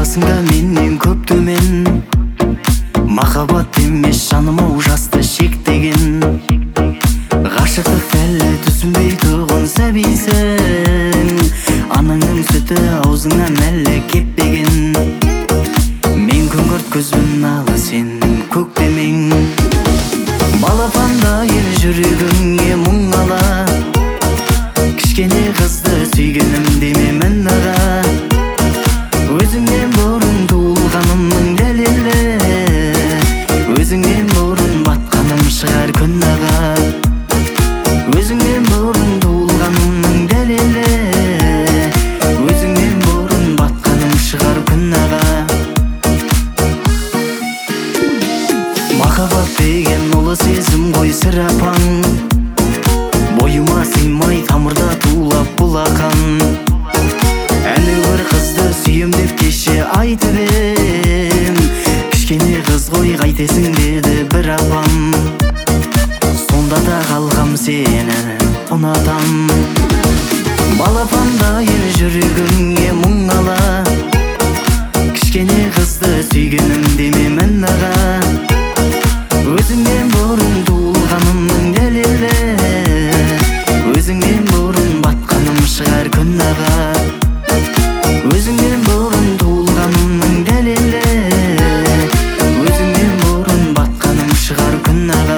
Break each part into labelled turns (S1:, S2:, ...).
S1: жасыңда менен көп төмен, махаббат емес жаныма ужасты шектеген. Ғашықтық әлі түсінбей тұғын сәбисің, анаңның сүті аузыңнан әлі кеппеген. Мен күңгірт көзбен алы сен көктемең, балапандайын жүрегіңе мұң ала. Кішкене қызды сүйгенім демемін аға, өзіңнен бұрын туылғанымның дәлелі, өзіңнен бұрын батқаным шығар күн аға. Өзіңнен бұрын туылғанымның дәлелі, өзіңнен бұрын батқаным шығар күн аға. Махаббат деген ұлы сезім ғой сірапаң, бойыма сыймай тамырда тулап бұлақан. Әлі бір қызды сүйем деп кеше айтып ем, кішкене қыз ғой қайтесің деді бір апам. Сонда да қалғам сені ұнатам, балапандайын жүрегіңе мұң ала. Кішкене қызды сүйгенім демемін аға, өзіңнен бұрын туылғанымның дәлелі, өзіңнен бұрын батқаным шығар күн аға. Өзіңнен бұрын туылғанымның дәлелі, өзіңнен бұрын батқаным шығар күн аға.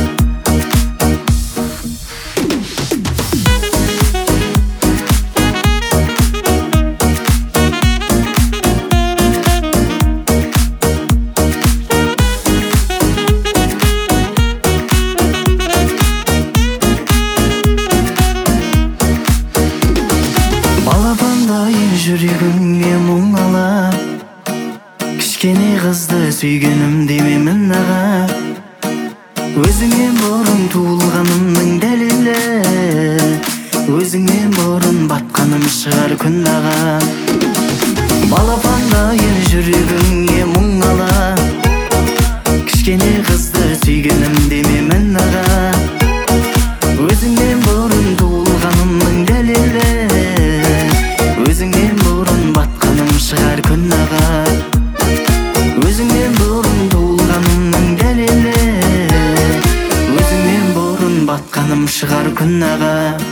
S1: Балапандайын жүрегіңе мұң ала. Кішкене қызды сүйгенім демемін аға, өзіңнен бұрын туылғанымның дәлелі, өзіңнен бұрын батқаным шығар күн аға. Балапандайын жүрегіңе мұң ала. Кішкене қызды сүйгенім демемін аға, өзіңнен бұрын туылғанымның дәлелі, өзіңнен бұрын батқаным шығар күн аға. Өзіңнен бұрын туылғанымның дәлелі, өзіңнен бұрын батқаным шығар күн аға.